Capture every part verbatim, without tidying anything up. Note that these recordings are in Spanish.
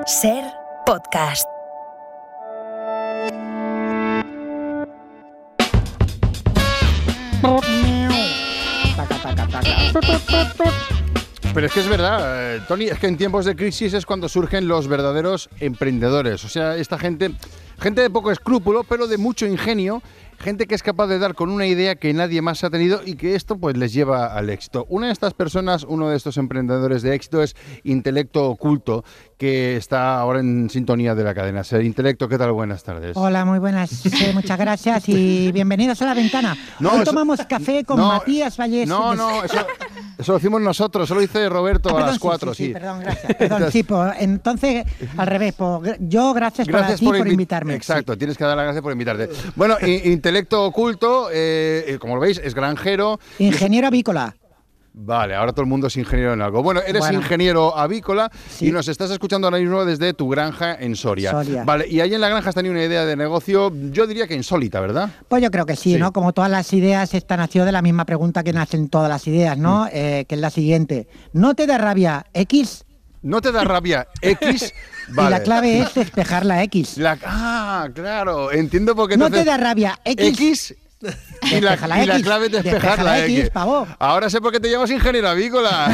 Ser Podcast. Pero es que es verdad, eh, Tony, es que en tiempos de crisis es cuando surgen los verdaderos emprendedores. O sea, esta gente, gente de poco escrúpulo, pero de mucho ingenio, gente que es capaz de dar con una idea que nadie más ha tenido y que esto pues les lleva al éxito. Una de estas personas, uno de estos emprendedores de éxito es Intelecto Oculto, que está ahora en sintonía de la cadena Ser. Intelecto, ¿qué tal? Buenas tardes. Hola, muy buenas. Sí, muchas gracias y bienvenidos a La Ventana. No, Hoy eso, tomamos café con no, Matías Vallés. No, no, eso, eso lo hicimos nosotros, eso lo dice Roberto ah, perdón, a las sí, cuatro. Sí, sí, sí, perdón, gracias. Perdón, sí, pues, entonces, al revés, pues, yo gracias, gracias para ti por, por invi- invitarme. Exacto, sí. Tienes que dar las gracias por invitarte. Bueno, Intelecto Oculto, eh, como lo veis, es granjero. Ingeniero avícola. Vale, ahora todo el mundo es ingeniero en algo. Bueno, eres Bueno. ingeniero avícola Sí. y nos estás escuchando ahora mismo desde tu granja en Soria. Soria. Vale, y ahí en la granja has tenido una idea de negocio, yo diría que insólita, ¿verdad? Pues yo creo que sí, Sí. ¿no? Como todas las ideas, esta nació de la misma pregunta que nacen todas las ideas, ¿no? Mm. Eh, que es la siguiente. ¿No te da rabia X? ¿No te da rabia X? Vale. Y la clave es despejar la X. La, ah, claro, entiendo por qué ¿No entonces- te da rabia X? X y la, Despeja la y la X. clave es despejar Despeja la la X, X. pavo. Ahora sé por qué te llamas ingeniero avícola.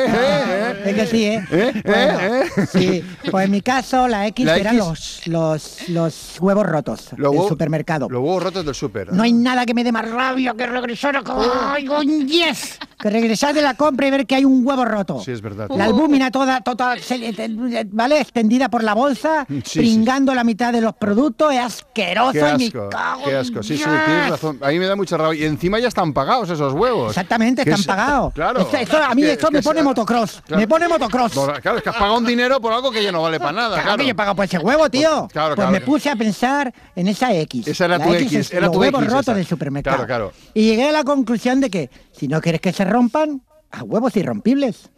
Es que sí, ¿eh? ¿Eh? Bueno, ¿Eh? sí. Pues en mi caso la X La eran X. los, los, los huevos rotos Los del huevos- supermercado. Los huevos rotos del súper. No hay nada que me dé más rabia que regresar a ¡Ay, con yes! Que regresar de la compra y ver que hay un huevo roto. Sí, es verdad. La albúmina toda, toda se- ¿vale? Extendida por la bolsa, Sí, pringando la mitad de los productos, es asqueroso Qué y me asco, cago qué en asco. Sí, sí, Dios. tienes razón. A mí me da mucha rabia. Y encima ya están pagados esos huevos. Exactamente, Que están es- pagados. Claro. Esto, esto a mí Que- esto que me sea- pone motocross. Claro. Me pone motocross. No, claro, es que has pagado un dinero por algo que ya no vale para nada. Claro, Claro, que yo he pagado por ese huevo, tío. Claro, pues claro. me puse a pensar en esa X. Esa era La tu X, es era los tu huevos X, rotos esa. del supermercado. Claro, claro. Y llegué a la conclusión de que si no quieres que se rompan, a huevos irrompibles.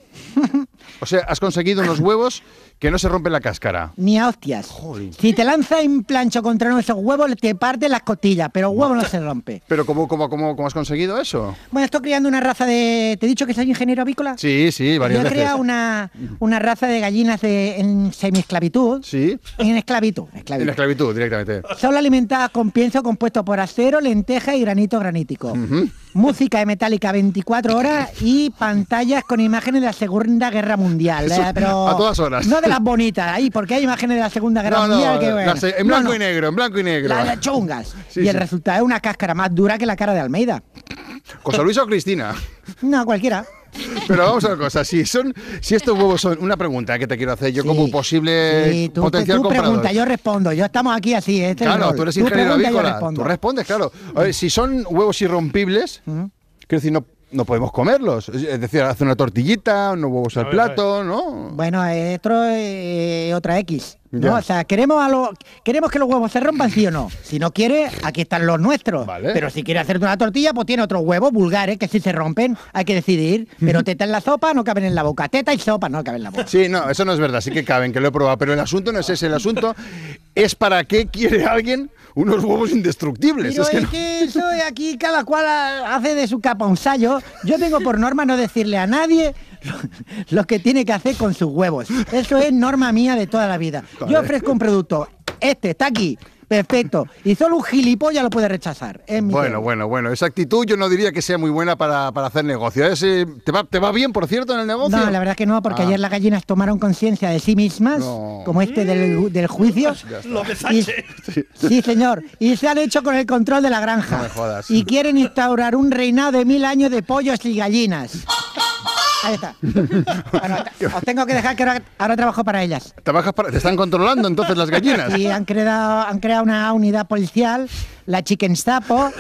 O sea, has conseguido unos huevos que no se rompen la cáscara. Ni a hostias. Joder. Si te lanza en plancho contra uno de esos huevos, te parte las costillas, pero el huevo no se rompe. Pero ¿cómo, cómo, cómo, cómo has conseguido eso? Bueno, estoy criando una raza de... ¿Te he dicho que soy ingeniero avícola? Sí, sí, varias Yo he veces. creado una, una raza de gallinas de, en semi-esclavitud. Sí, En esclavitud. en esclavitud. la esclavitud directamente. Son alimentadas con pienso compuesto por acero, lenteja y granito granítico. Ujú. Música de metálica veinticuatro horas y pantallas con imágenes de la Segunda Guerra Mundial. Eso, eh, pero a todas horas. No de las bonitas, ahí, porque hay imágenes de la Segunda Guerra No, Mundial no, que bueno. las- en No, blanco no, y negro, en blanco y negro. Las las chungas. Sí, y el sí. resultado es una cáscara más dura que la cara de Almeida. ¿José Luis o Cristina? No, cualquiera. Pero vamos a ver cosa, si son, si estos huevos son, una pregunta que te quiero hacer yo Sí. como posible Sí, tú, potencial tú comprador. pregunta, yo respondo. Yo estamos aquí así. Este es el Claro, rol. tú eres ingeniero pregunta, yo avícola, respondo. tú respondes, claro. A ver, si son huevos irrompibles, Ujú. quiero decir, no, no podemos comerlos. Es es decir, hacer una tortillita, unos huevos al A ver, plato, ¿no? Bueno, es otro, eh, otra X, ¿no? Ya. O sea, ¿queremos, a lo, ¿queremos que los huevos se rompan, sí o no? Si no quiere, aquí están los nuestros. Vale. Pero si quiere hacerte una tortilla, pues tiene otros huevos vulgares que si se rompen hay que decidir. Pero teta en la sopa no caben en la boca. Teta y sopa no caben en la boca. Sí, no, eso no es verdad, sí que caben, que lo he probado, pero el asunto no es ese, el asunto es para qué quiere alguien unos huevos indestructibles. Pero es que es no- que eso de aquí cada cual hace de su capa un sallo. Yo tengo por norma no decirle a nadie lo, lo que tiene que hacer con sus huevos. Eso es norma mía de toda la vida. Vale. Yo ofrezco un producto, este está aquí, perfecto, y solo un gilipollas lo puede rechazar. Es mi Bueno, tema. bueno, bueno, esa actitud yo no diría que sea muy buena para, para hacer negocio. Es, eh, ¿te, va, ¿Te va bien, por cierto, en el negocio? No, la verdad que no, porque Ah. ayer las gallinas tomaron conciencia de sí mismas, No. como este del, del juicio. Lo de Y- Sánchez. sí, señor. Y se han hecho con el control de la granja. No me jodas. Y quieren instaurar un reinado de mil años de pollos y gallinas. Ahí está. Bueno, os tengo que dejar que ahora, ahora trabajo para ellas. ¿Trabajas para- ¿Te están controlando entonces las gallinas? Y han creado, han creado una unidad policial, la Chicken Stapo,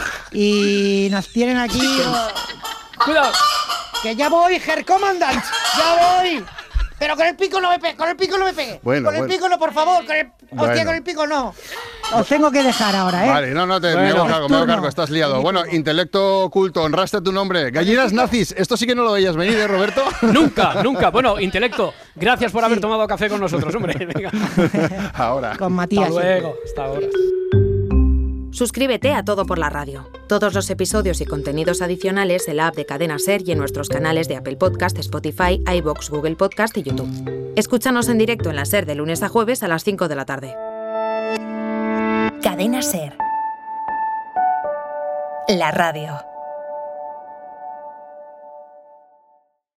y nos tienen aquí... Cuidado. ¡Que ya voy, Herr Commandant! ¡Ya voy! Pero con el pico no me pegue, con el pico no me pegue. Bueno, con el bueno. pico no, por favor, con el, Bueno. hostia, con el pico no. Os tengo que dejar ahora, ¿eh? Vale, no, no, te, me Bueno, hago cargo, me hago turno. cargo, estás liado. Bueno, intelecto oculto, honraste tu nombre. Gallinas nazis, esto sí que no lo veías venir, ¿eh, Roberto? Nunca, nunca. Bueno, intelecto, gracias por haber Sí. tomado café con nosotros, hombre. Venga. Ahora. Con Matías. Hasta luego. Hasta ahora. Suscríbete a Todo por la Radio. Todos los episodios y contenidos adicionales en la app de Cadena SER y en nuestros canales de Apple Podcast, Spotify, iVoox, Google Podcast y YouTube. Escúchanos en directo en la SER de lunes a jueves a las cinco de la tarde. Cadena SER. La radio.